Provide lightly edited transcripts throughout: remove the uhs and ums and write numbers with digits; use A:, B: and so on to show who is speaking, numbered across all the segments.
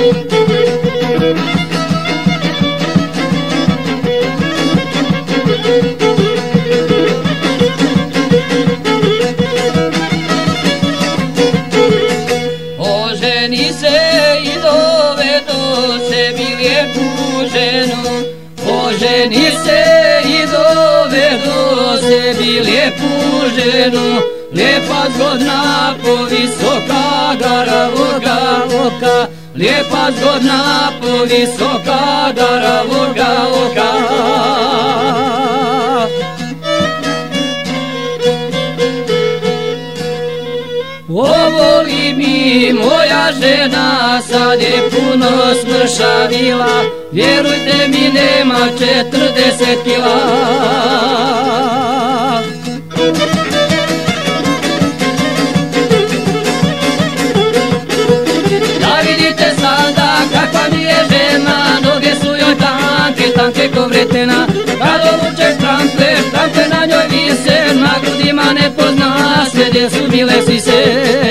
A: Oženi se i dovedu sebi lijepu ženu, oženi se i dovedu sebi lijepu ženu, lijepa zgodna povisoka garavoga oka, lijepa zgodna povisoka garavoga oka. Ovoli mi moja žena, sad je puno smršavila, vjerujte mi nema 40 kila. Da vidite sada kakva mi je žena, noge su joj tanke, tanke ko vretena, kad ovučeš trampe, trampe na njoj vise, na grudima ne pozna se gdje su bile sise.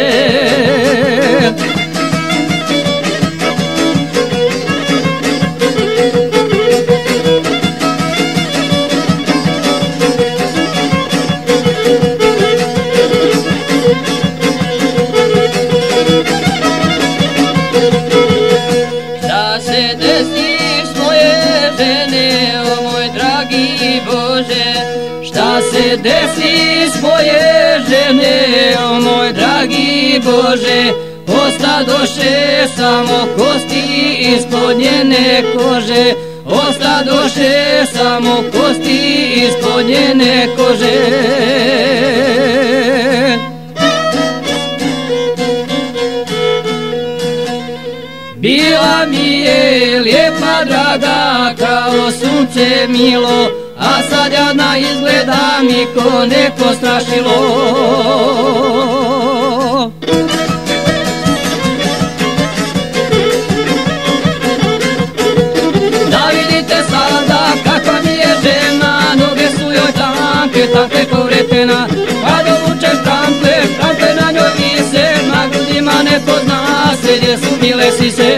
A: Šta se desi s moje žene, o moj dragi Bože, šta se desi s moje žene, o moj dragi Bože, ostadoše samo kosti ispod njene kože, ostadoše samo kosti ispod njene kože. Bila mi je lijepa draga kao sunce milo, a sad jadna izgleda mi ko neko strašilo. Da vidite sada kakva mi je žena, noge su joj tanke, tanke ko vretena, kad ovučeš trampe, trampe na njoj vise, na grudima ne pozna se gdje su bile sise.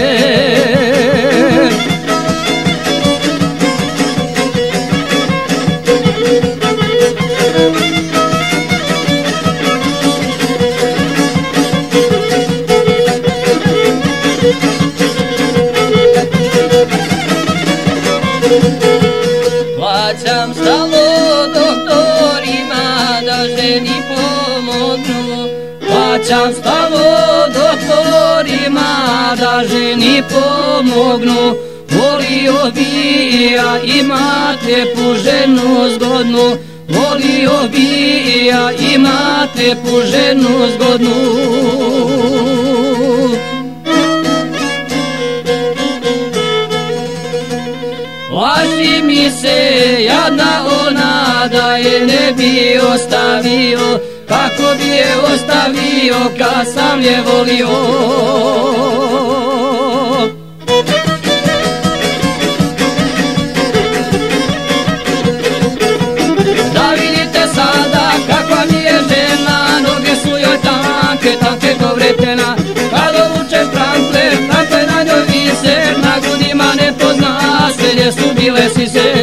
A: Plaćam stalno doktorima da ženi pomognu, plaćam stalno doktorima da ženi pomognu, volio bi ja imat lijepu ženu zgodnu, volio bi ja imat lijepu ženu zgodnu. Plaši mi se jadna ona da je ne bi ostavio, kako bi je ostavio kad sam je volio. Da vidite sada kakva mi je žena, noge su joj tanke, tanke ko vretena, kad ovučeš trampe, trampe na njoj vise, na grudima ne pozna se gdje su bile sise.